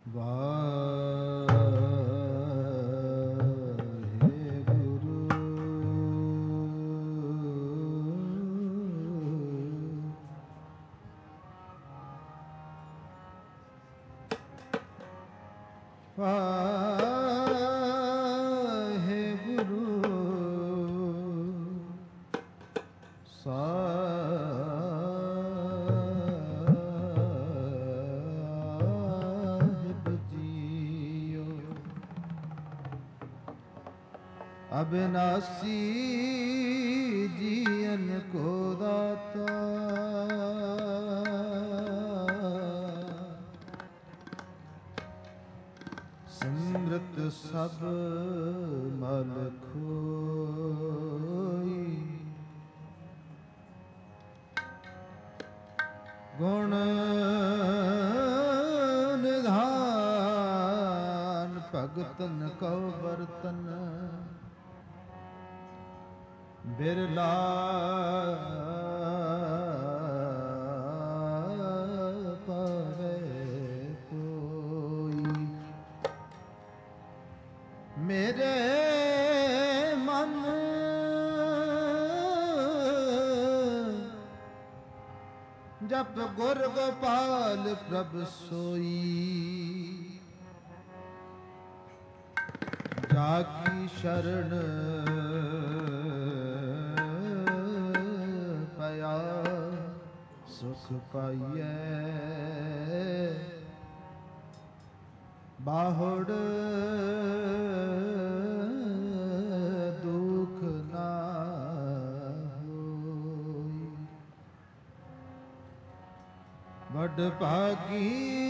ਵਾਹਿਗੁਰੂ ਵਾਹਿਗੁਰੂ ਸਾਹਿਬ ਜੀਓ। ਅਬਿਨਾਸੀ ਜੀਵਨ ਕੋ ਦਾਤਾ ਸਿਮਰਤ ਸਭ ਮਲ ਖੋਈ। ਗੁਣ ਨਿਧਾਨ ਭਗਤਨ ਕਉ ਬਰਤਨ ਬਿਰਲਾ ਪਾਵੇ ਕੋਈ। ਮੇਰੇ ਮਨ ਜਪ ਗੁਰ ਗੋਪਾਲ ਪ੍ਰਭ ਸੋਈ। ਜਾ ਕੀ ਸ਼ਰਨ ਪਿਆ ਸੁਖ ਪਾਈਐ। ਬਾਹੁੜ ਦੁਖ ਨਾ ਹੋਈ। ਵੱਡ ਭਾਗੀ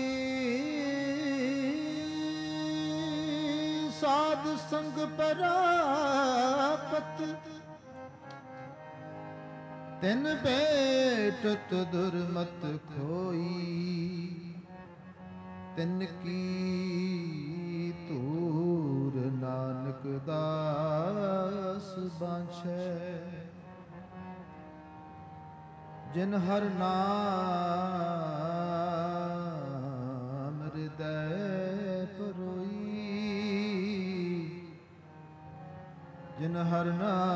ਸਾਧ ਸੰਗ ਪਰਾਪਤ ਤਿਨ ਭੇਟਤ ਦੁਰਮਤ ਖੋਈ। ਤਿਨ ਕੀ ਧੂਰ ਨਾਨਕ ਦਾਸ ਬਾਂਛੈ। ਜਿਨ ਹਰ ਨਾਮ ਹਿਰਦੈ ਪਰੋਈ। ਜਿਨ ਹਰ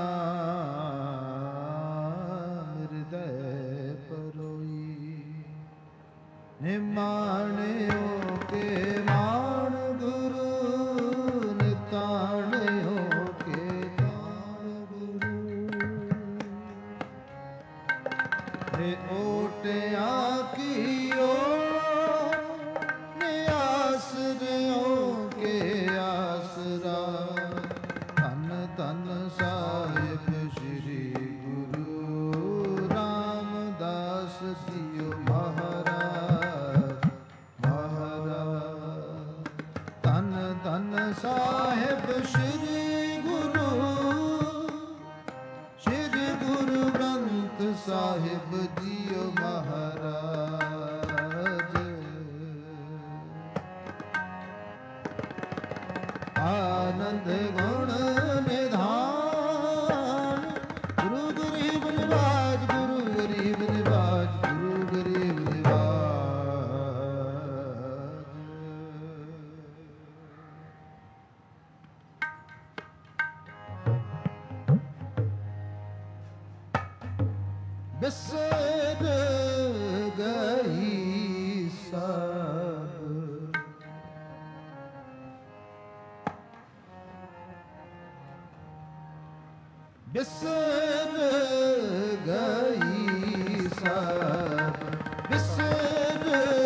ਨਾਮ ਹਿਰਦੈ ਪਰੋਈ। ਨਿਮਾਣਿਓ ਕੇ ਮਾਣ ਗੁਰੂ ਨਿਤਾਣਿਓ ਕੇ ਤਾਣ ਗੁਰੂ। ਨੇ ਓਟਿਆ ਕੀਓ ਨਿਆਸਰਿਓ ਕੇ ਆਸਰਾ। ਧੰਨ ਧੰਨ ਸਾਹਿਬ ਸ੍ਰੀ ਗੁਰੂ ਰਾਮਦਾਸ ਜੀਓ ਮਹਾਰਾਜ ਮਹਾਰਾਜ। ਧੰਨ ਧੰਨ ਸਾਹਿਬ ਸ੍ਰੀ ਗੁਰੂ ਸ੍ਰੀ ਗੁਰੂ ਗ੍ਰੰਥ ਸਾਹਿਬ ਜੀਓ ਮਹਾਰਾਜ। ਆਨੰਦ ਗੁਣ ਨਿਧਾਨ ਗੁਰੂ ਗਰੀਬ ਨਿਵਾਜ ਗੁਰੂ ਗਰੀਬ ਨਿਵਾਜ ਗੁਰੂ ਗਰੀਬ ਨਿਵਾਜ। ਬਿਸਰ ਗਈ ਸਭ ਬਿਸਰ ਗਈ ਸਭ ਬਿਸਰ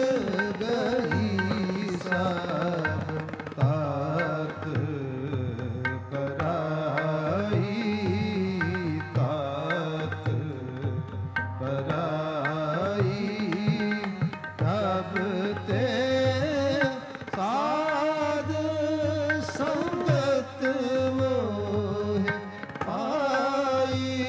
ਗਈ ਸਭ ਤਾਤ ਪਰਾਈ ਤਾਤ ਪਰਾਈ। ਤਬ ਤੇ ਸਾਧ ਸੰਗਤ ਮੋਹਿ ਪਾਈ।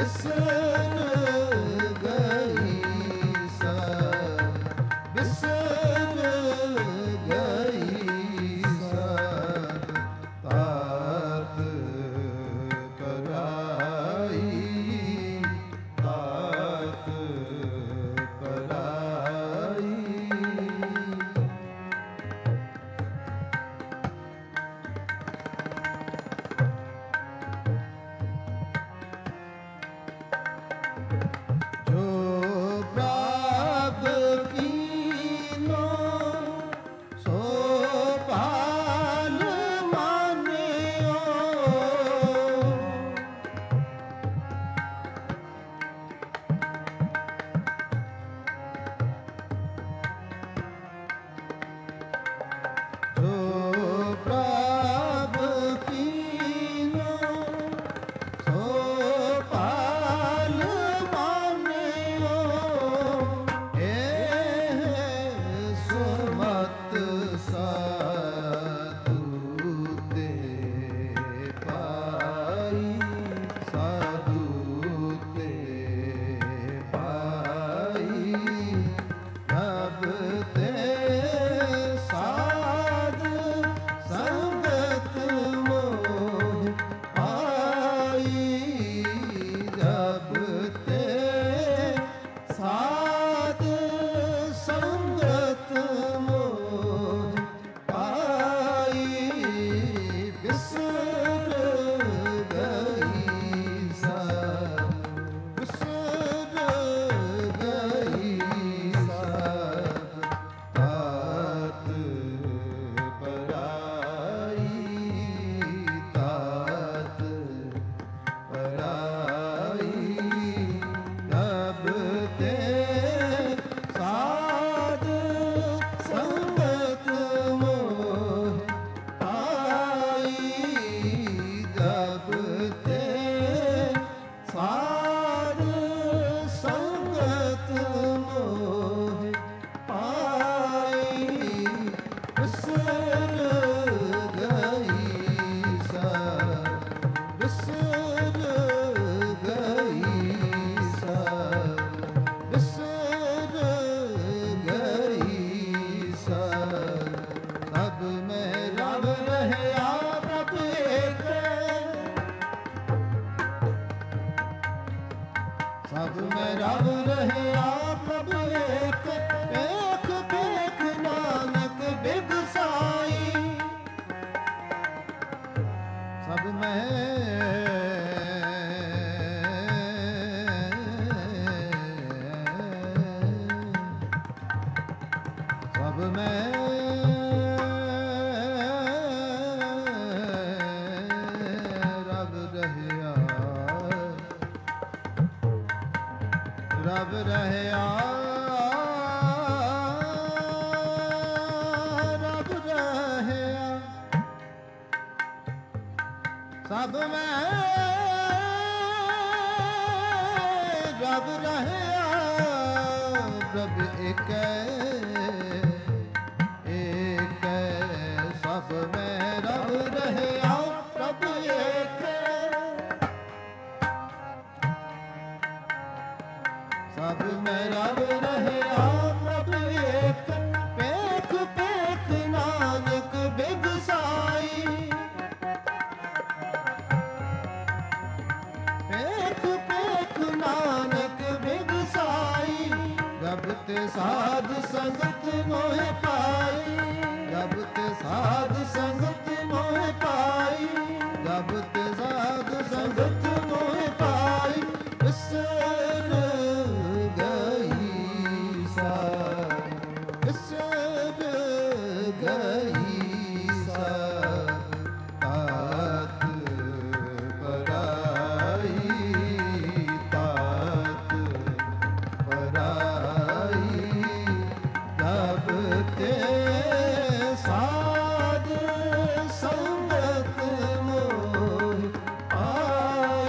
ਸਾਧ ਸੰਗਤ ਮੋਹ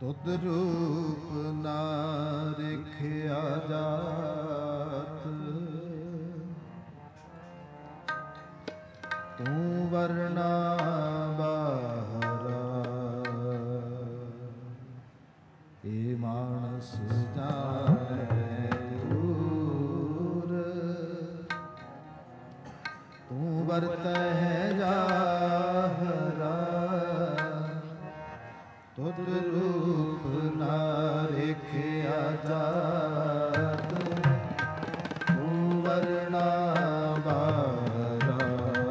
ਤੁਧ ਰੂਪ ਨਾ ਰਖਿਆ ਜਾਤ, ਤੂੰ ਵਰਨਾ ਬਾਹਰਾ, ਏ ਮਾਨਸ ਜਾਣੈ ਦੂਰ, ਤੂੰ ਵਰਤਹਿ ਜਾਹਰਾ, ਤੁਧ ਰੂਪ ਨਾ ਰਖਿਆ ਜਾਤ, ਤੂੰ ਵਰਨਾ ਬਾਹਰਾ,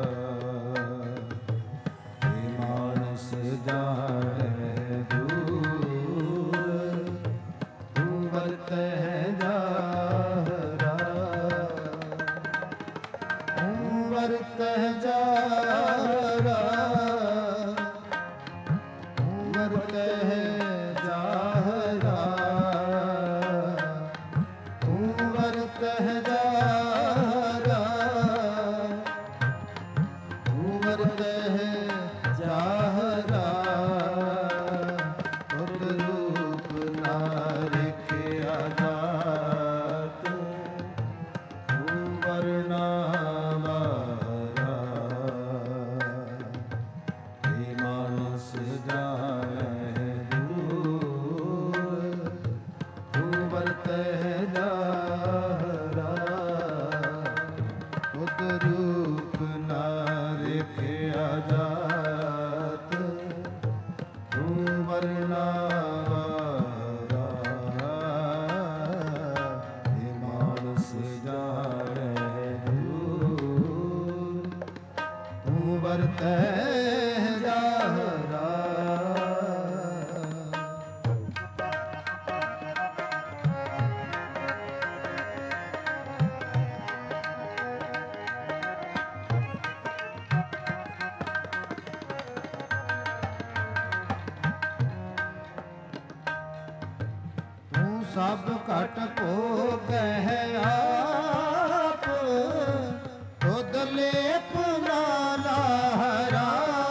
ਏ ਮਾਨਸ ਜਾਣੈ ਦੂਰ, ਤੂੰ ਵਰਤਹਿ ਜਾਹਰਾ, ਤੂੰ ਵਰਤਹਿ ਜਾਹਰਾ, ਵਰਤਹਿ ਜਾਹਰਾ, ਤੂੰ ਵਰਤਹਿ ਜਾਹਰਾ, ਤੂੰ ਵਰਤਹਿ ਜਾਹਰਾ, ਤੁਧ ਰੂਪ ਨਾ ਰਖਿਆ ਜਾਤ, ਤੂੰ ਵਰਨਾ ਬਾਹਰਾ, ਏ ਮਾਨਸ ਜਾਣੈ ਦੂਰ, ਤੂੰ ਵਰਤਹਿ ਜਾਹਰਾ, ਤੁਧ ਰੂਪ ਨਾ ਰਖਿਆ ਜਾਤ, ਤੂੰ ਵਰਨਾ ਬਾਹਰਾ, ਏ ਮਾਨਸ ਜਾਣੈ ਦੂਰ, ਤੂੰ ਵਰਤਹਿ ਜਾਹਰਾ। ਤੂੰ ਸਭ ਘਟ ਭੋਗਹਿ ਆਪ, ਤੁਧ ਲੇਪ ਨਾ ਲਾਹਰਾ,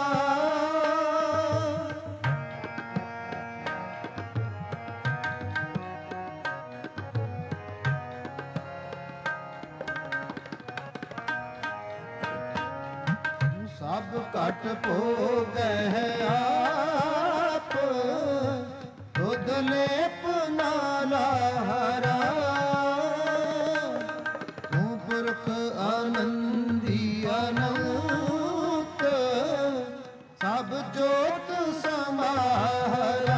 ਤੂੰ ਸਭ ਘਟ ਭੋਗਹਿ ਆਪ, ਤੁਧ ਲੇਪ ਨਾ ਲਾਹਰਾ, ਤੂੰ ਪੁਰਖ ਆਨੰਦੀ ਅਨੰਤ, ਸਭ ਜੋਤ ਸਮਾਹਰਾ,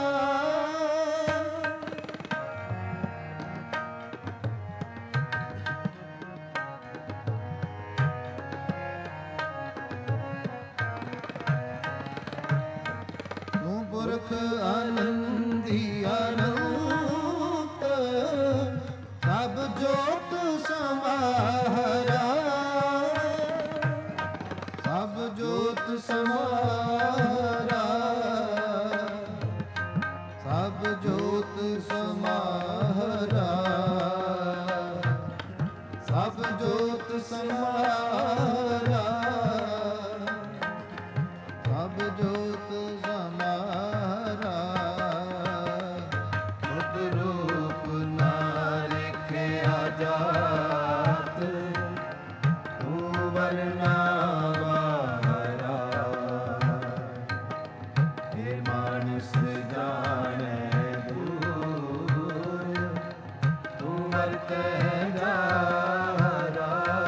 ਤੂੰ ਪੁਰਖ ਆਨੰਦੀ ਅਨੰਤ, ਸਭ ਜੋਤ ਸਮਾਹਰਾ, ਸਭ ਜੋਤ ਸਮਾਹਰਾ, ਸਭ ਜੋਤ ਸਮਾਹਰਾ, ਸਭ ਜੋਤ ਸਮਾਹਰਾ, ਸਭ ਜੋਤ ਸਮਾਹਰਾ, ਤੁਧ ਰੂਪ ਨਾ ਰਖਿਆ ਜਾਤ, ਤੂੰ ਵਰਨਾ ਬਾਹਰਾ, ਏ ਮਾਨਸ ਜਾਣੈ ਦੂਰ, ਤੂੰ ਵਰਤਹਿ ਜਾਹਰਾ,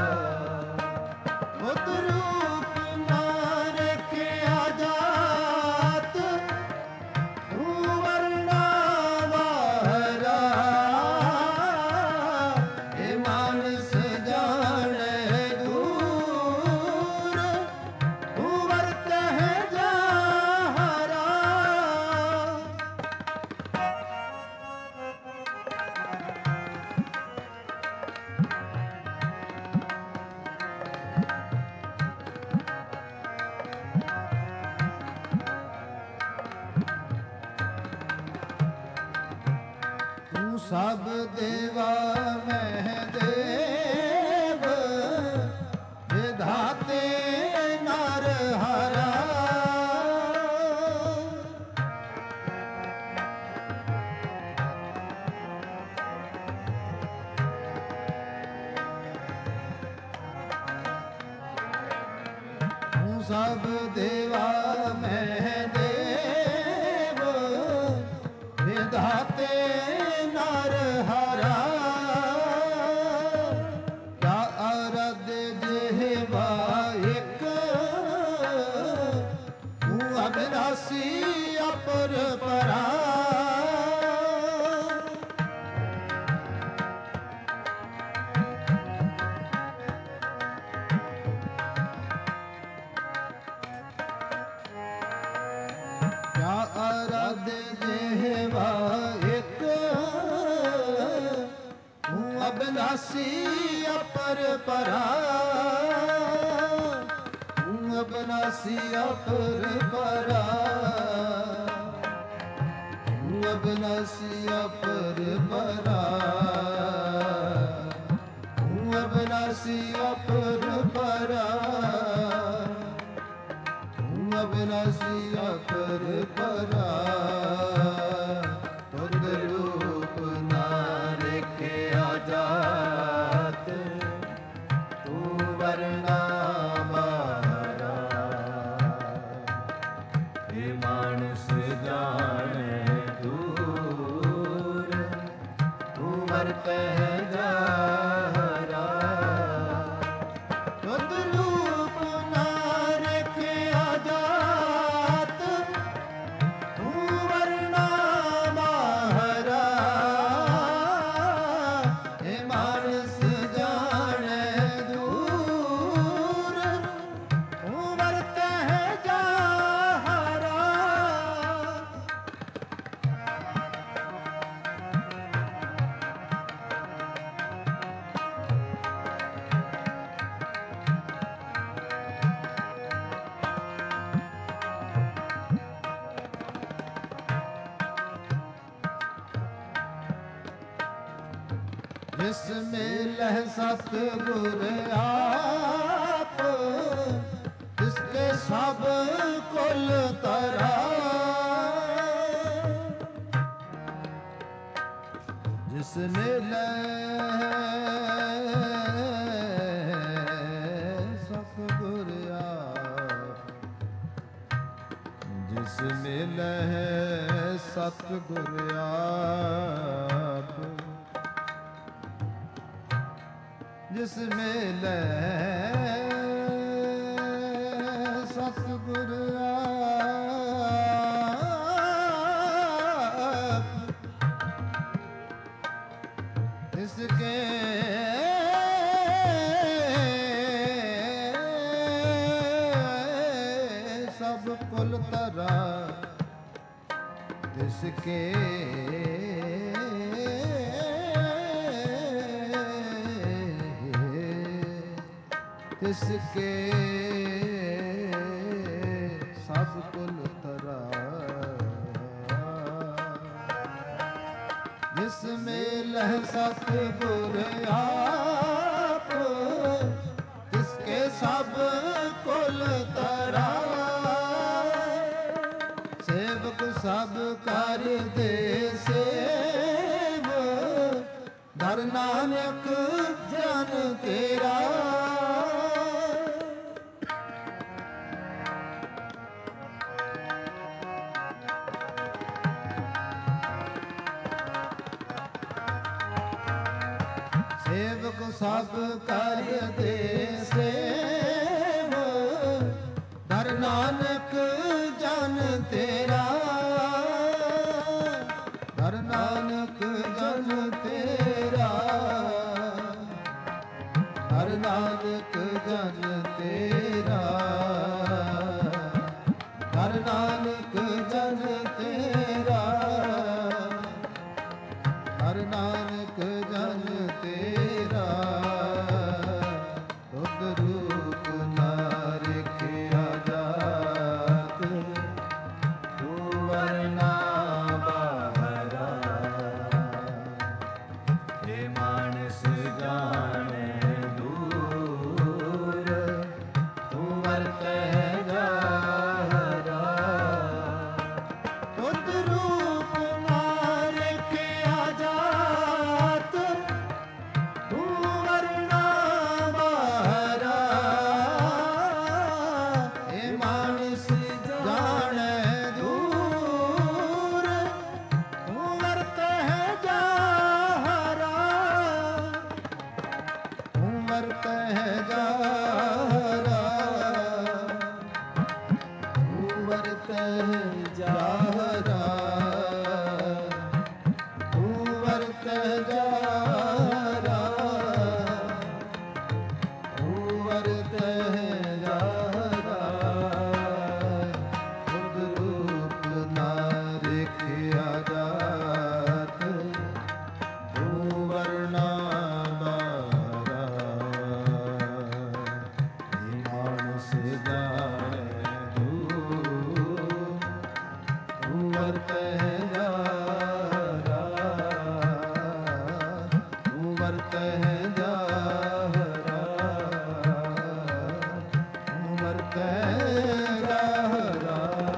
ਤੁਧ ਰੂਪ ਨਾ ਰਖਿਆ ਜਾਤ, ਤੂੰ ਵਰਨਾ ਬਾਹਰਾ, ਏ ਮਾਨਸ ਜਾਣੈ ਦੂਰ, ਤੂੰ ਵਰਤਹਿ ਜਾਹਰਾ। ਤੂੰ ਸਭ ਦੇਵਾ ਮਹਿ ਦੇਵ, ਵਿਧਾਤੇ ਨਰ ਹਰਾ, ਸਭ ਦੇਵਾ ਮੈਂ ਦੇਵ ਵਿਧਾਤੇ ਨਰ ਹਰਾ ਕਿਆ ਅਰਧ ਜਿਹਵਾ ਇੱਕ ਤੂੰ ਅਬਿਨਾਸੀ ਅਪਰ ਪਰਾ ਅਰਧ ਜਿਹਵਾ ਇੱਕ ਤੂੰ ਅਬਿਨਾਸੀ ਅਪਰ ਪਰਾ ਤੂੰ ਅਬਿਨਾਸੀ ਅਪਰ ਪਰਾ ਤੂੰ ਅਬਿਨਾਸੀ ਅਪਰ ਪਰਾ ਤੂੰ ਅਬਿਨਾਸੀ ਅਪਰ ਪਰਾ ਅਬਿਨਾਸੀ ਅਪਰ ਪਰਾ ਤੁਧ ਰੂਪ ਨਾ ਰਖਿਆ ਜਾਤ ਤੂੰ ਵਰਨਾ ਮਾਰਾ ਇਹ ਮਾਨਸ ਜਾਣੇ ਦੂਰ ਤੂੰ ਵਰਤਹਿ ਜਾਰਾ ਤੁਧ ਰੂਪ ਨਾ ਰਖਿਆ ਜਾਤ ਤੂੰ ਵਰਨਾ ਮਾਰਾ ਇਹ ਮਾਨਸ ਜਾਣੇ ਦੂਰ ਤੂੰ ਵਰਤਹਿ ਜਾਰਾ ਜਿਸ ਮਿਲਹਿ ਸਤਿਗੁਰ ਆਪ ਤਿਸਕੇ ਸਭ ਕੁਲ ਤਰਾ ਜਿਸ ਮਿਲਹਿ ਸਤਿਗੁਰ ਆਪ ਜਿਸ ਮਿਲਹਿ ਸਤਿਗੁਰ ਆਪ ਜਿਸ ਮਿਲੈ ਸਤਿਗੁਰ ਆਪ ਤਿਸਕੇ ਸਭ ਕੁਲ ਤਰਾ ਤਿਸਕੇ ਤਿਸਕੇ ਸਭ ਕੁਲ ਤਰਾ ਜਿਸ ਮਿਲਹਿ ਸਤਿਗੁਰ ਆਪ ਤਿਸਕੇ ਸਭ ਕੁਲ ਤਰਾ ਸੇਵਕ ਸਭ ਕਰ ਦੇ ਸੇਵ ਧਰ ਨਾਨਕ ਜਨ ਤੇਰਾ ਸੇਵਕ ਸਭ ਕਰ ਦੇ ਸੇਵ ਧਰ ਨਾਨਕ ਜਨ ਤੇਰਾ ਧਰ ਨਾਨਕ ਜਨ ਤੇਰਾ ਧਰ ਨਾਨਕ ਜਨ ਤੇਰਾ ਧਰ ਨਾਨਕ ਜਨ ਤੇਰਾ ਧਰ ਨਾਨਕ ਜਨ ਤੇਰਾ ਤੁਧ ਰੂਪ ਨਾ ਰਖਿਆ ਜਾਤ ਤੂੰ ਵਰਤਹਿ ਜਾਹਰਾ ਤੂੰ ਵਰਤਹਿ ਜਾਹਰਾ ਤੂੰ ਵਰਤਹਿ ਜਾਹਰਾ ਖੁਦ ਰੂਪ ਨਾ ਦੇਖਿਆ ਜਾਤ ਤੂੰ ਵਰਨਾ ਬਾਰਾ ਇਹ ਮਾਨਸ ਜਾਣੈ ਤੂੰ ਵਰਤਹਿ ਜਾਹਰਾ ਤੂੰ ਵਰਤਹਿ ਜਾਹਰਾ ਤੂੰ ਵਰਤਹਿ ਜਾਹਰਾ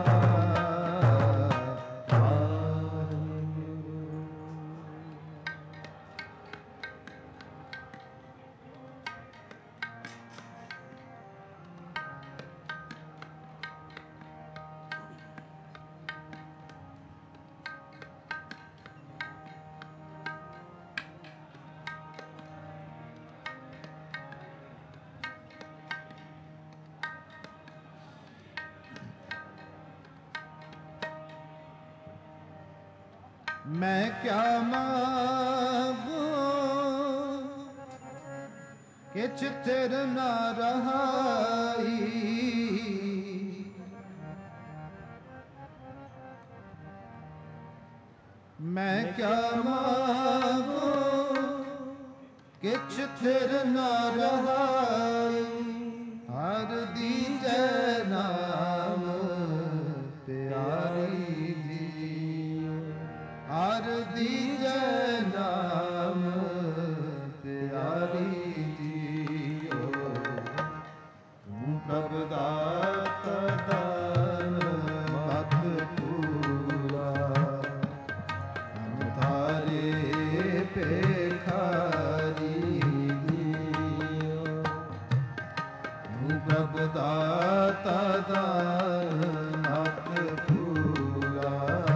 मैं क्या मांगू किछ थिर न रहाई मैं क्या मांगू किछ थिर न रहाई हर दीजै नाम प्यारी हर दीजै नाम प्यारी जियो तूं प्रभ दाता दान मत पूरा हम थारे पेखारी जियो तूं प्रभ दाता दान मत पूरा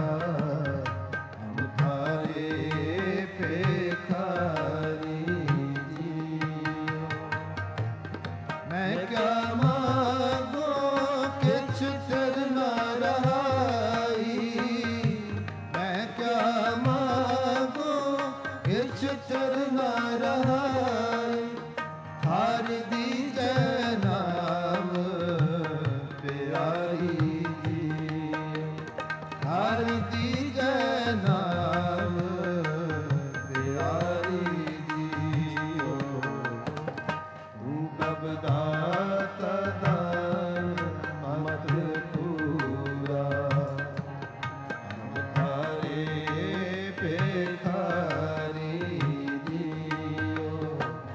मैं क्या मांगू किछ थिर न रहाई मैं क्या मांगू किछ थिर न रहाई हर दीजै नाम प्यारी हर दीजै नाम दाता दान मत पूरा हम थारे पेखारी जियो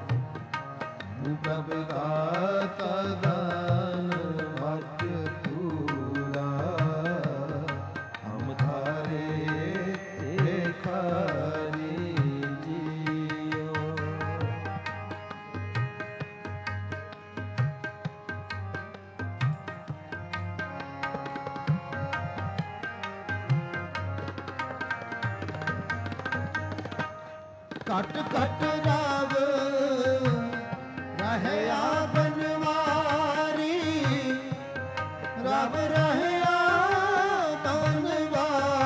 प्रभ दाता दान मत पूरा हम थारे पेखारी जियो कट कट राव रहया बनवारी रब रहया बनवारी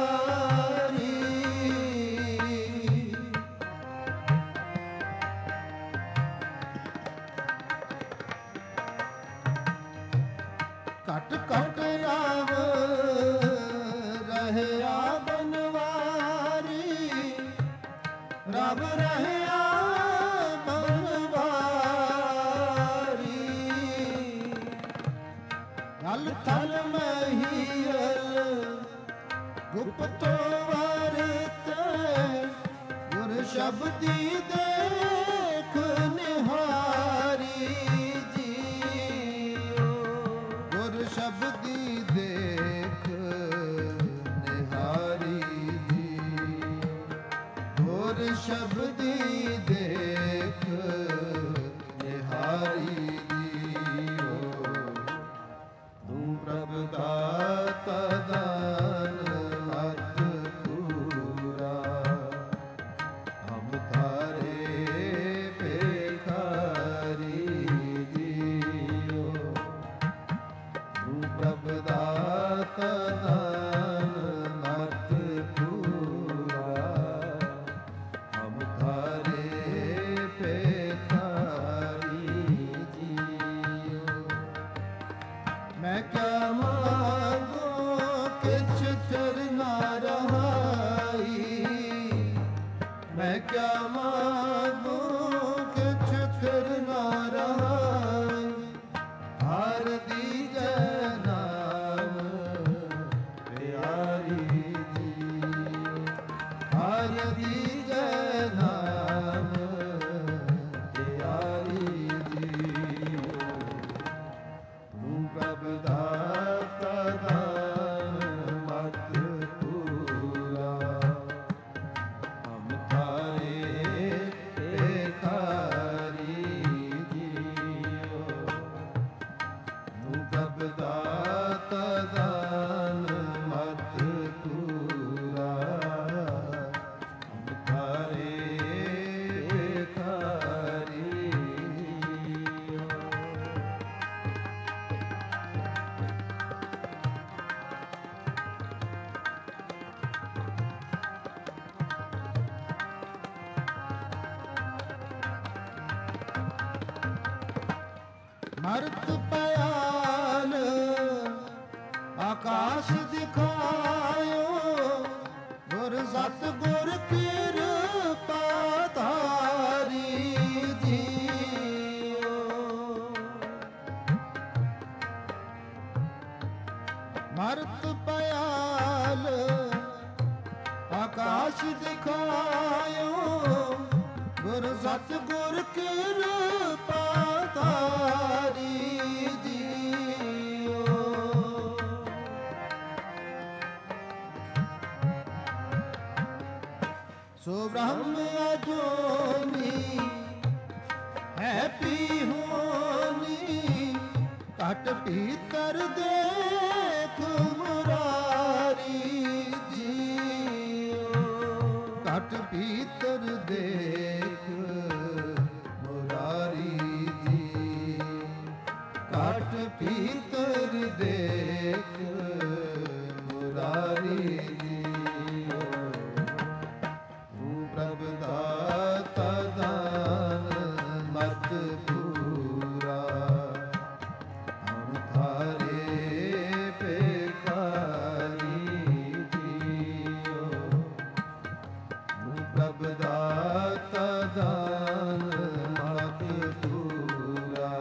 कट कट राव रहया बनवारी रब रहया बनवारी हल थल महील गुप्तो वरत गुर शब्दी देख निहारी जियो गुर शब्दी देख निहारी गुर शब्दी देख निहारी जियो तू प्रभ दाता दान मत पूरा हम थारे पेखारी जियो तू प्रभ दाता ਮੈਂ ਕਿਆ ਮਾਂਗੂ ਕਿਛ ਚਰਨਾ ਰਹਾਈ, ਮੈਂ ਕਿਆ ਮਾਂਗੂ ਕਿਛ ਚਰਨਾ ਰਹਾਈ, ਹਰ ਦੀਜੈ ਨਾਮ ਪਿਆਰੀ ਜੀ, ਹਰ ਦੀਜੈ ਨਾਮ ਪਿਆਰੀ ਜੀ। ਤੂੰ ਪ੍ਰਭ ਦਾਤਾ ਦਾਨ ਮਤ ਪੂਰਾ, ਹਮ ਤਾਰੇ ਭਿਖਾਰੀ ਜੀਓ। ਤੂੰ ਪ੍ਰਭ ਦਾਤਾ ਦਾਨ ਮਤ ਪੂਰਾ, ਹਮ ਤਾਰੇ ਭਿਖਾਰੀ ਜੀਓ। ਮਰਤ ਪਿਆਲ ਆਕਾਸ਼ ਦਿਖਾਇਓ, ਗੁਰ ਸਤ ਗੁਰ ਕਿਰਪਾ ਧਾਰੀ ਜੀਓ। ਮਰਤ ਪਿਆਲ ਆਕਾਸ਼ ਦਿਖਾਇਓ, ਗੁਰ ਸਤ ਗੁਰ ਕਿਰਪਾ ਧਾਰੀ ਜੀਓ। ਸੋ ਬ੍ਰਹਮ ਅਜੋਨੀ ਹੈ ਪੀ ਹੋਨੀ, ਘਟ ਭੀਤਰ ਦੇਖ ਮੁਰਾਰੀ ਜੀਓ। ਘਟ ਭੀਤਰ ਦੇਖ ਮੁਰਾਰੀ ਜੀ, ਘਟ ਭੀਤਰ ਦੇਖ ਮੁਰਾਰੀ ਜੀਓ। ਤੂੰ ਪ੍ਰਭ ਦਾਤਾ ਦਾਨ ਮਤ ਪੂਰਾ, ਹਮ ਤਾਰੇ ਭਿਖਾਰੀ ਜੀਓ। ਤੂੰ ਪ੍ਰਭ ਦਾਤਾ ਦਾਨ ਮਤ ਪੂਰਾ,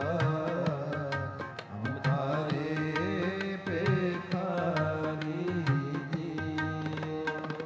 ਹਮ ਤਾਰੇ ਭਿਖਾਰੀ ਜੀਓ।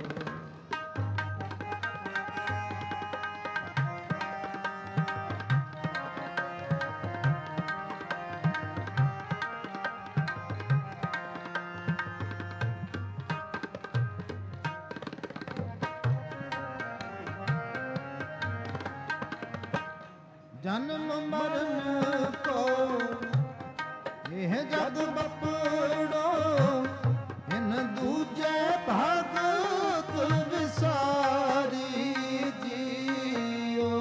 ਜਨਮ ਮਰਨ ਕੋ ਇਹ ਜਗ ਬਪੜੋ, ਇਨ ਦੂਜੇ ਭਗਤ ਵਿਸਾਰੀ ਜੀਓ।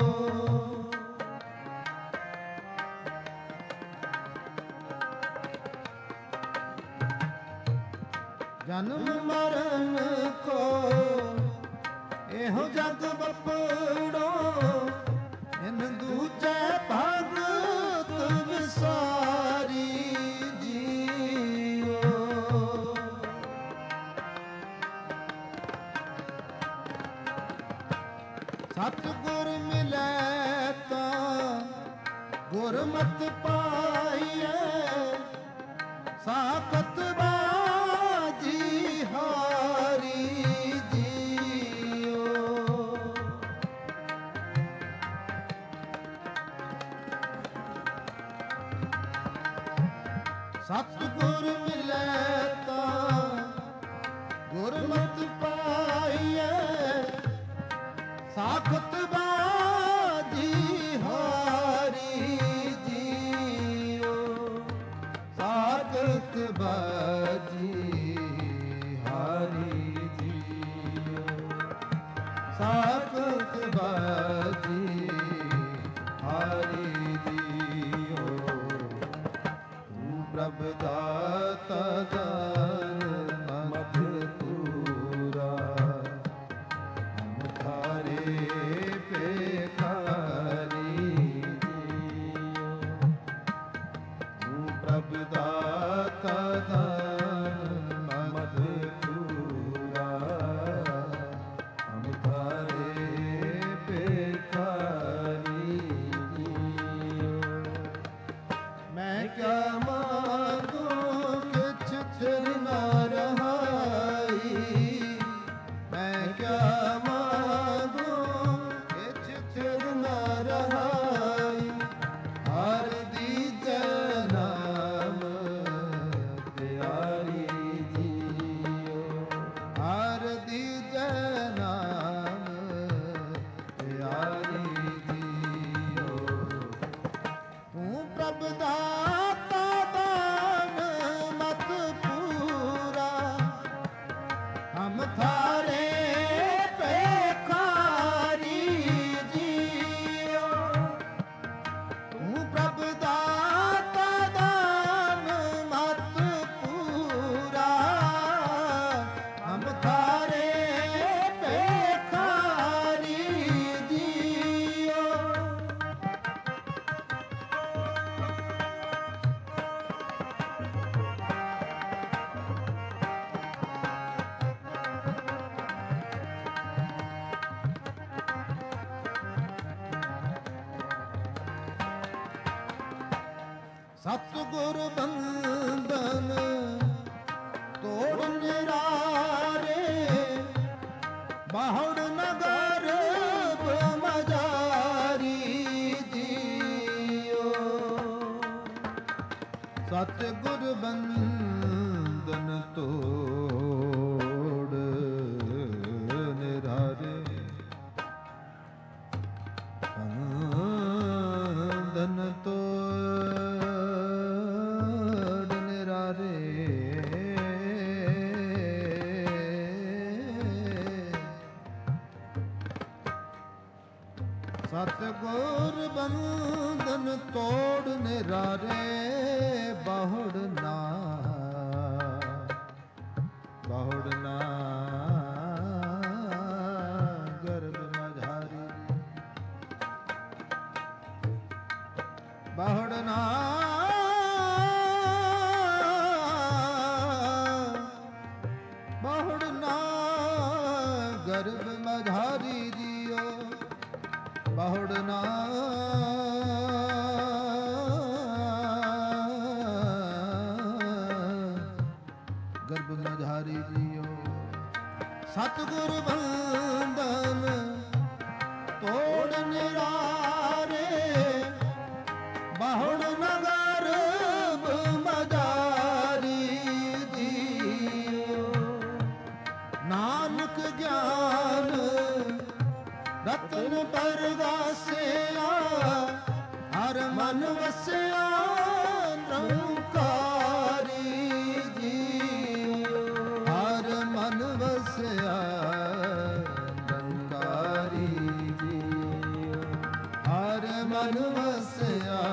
ਜਨਮ ਮਰਨ ਕੋ ਇਹੋ ਜਗ ਬਪੜੋ, ਇਨ ਦੂਜੇ ਭਗਤ ਵਿਸਾਰੀ ਜੀਓ। ਸਤਿਗੁਰ ਮਿਲੈ ਤਾਂ ਗੁਰਮਤਿ ਪਾਈਐ, ਸਾਖਤ ਬਾਜੀ ਹਾਰੀ ਜੀਓ। ਸਤਿਗੁਰ ਮਿਲੈ ਤਾਂ ਗੁਰਮਤਿ ਪਾਈਐ, ਸਾਖਤ ਬਾਜੀ ਹਾਰੀ ਜੀਓ। ਸਾਖਤ ਬਾਜੀ ਹਾਰੀ ਜੀਓ। ਸਾਖਤ ਬਾਜੀ ਹਾਰੀ ਜੀਓ। ਤੂੰ ਪ੍ਰਭ ਦਾਤਾ ਦਾਨ ਮਤ ਪੂਰਾ, ਹਮ ਤਾਰੇ ਭਿਖਾਰੀ ਜੀਓ। ਤੂੰ ਪ੍ਰਭ ਦਾਤਾ ਸਤਿਗੁਰ ਬੰਦਨ ਤੋੜ ਨਿਰਾਰੇ, ਬਾਹੜ ਨਗਰ ਮਜਾਰੀ ਜੀਓ। ਸਤਿਗੁਰ ਬੰਦਨ ਤੋੜ ਨਿਰਾਰੇ, ਬੰਦਨ ਤੋੜ ਨਿਰਾਰੇ, ਸਤਿਗੁਰ ਬੰਦਨ ਤੋੜ ਨਿਰਾਰੇ, ਬਹੁੜ ਨਾ ਗਰਭ ਮਝਾਰੀ, ਬਹੁੜ ਨਾ ਗਰਭ ਮਝਾਰੀ ਜੀਓ। ਬਹੁੜ ਨਾ ਗਰਭ ਮਝਾਰੀ ਜੀਓ। ਸਤਿਗੁਰ ਬੰਦਨ ਤੋੜ ਨਿਰਾਰੇ, ਬਹੁੜ ਨਗਰ ਮਜਾਰੀ ਜੀਓ। ਨਾਨਕ ਗਿਆਨ ਰਤਨ ਪਰਗਾਸਿਆ, ਹਰ ਮਨ ਵਸਿਆ ਨਿਰੰਕਾਰੀ ਜੀਓ। ਹਰ ਮਨ ਵਸਿਆ ਨਿਰੰਕਾਰੀ ਜੀਓ। ਹਰ ਮਨ ਵਸਿਆ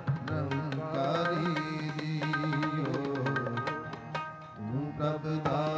ਨਿਰੰਕਾਰੀ ਜੀਓ। ਤੂੰ ਪ੍ਰਭ ਦਾ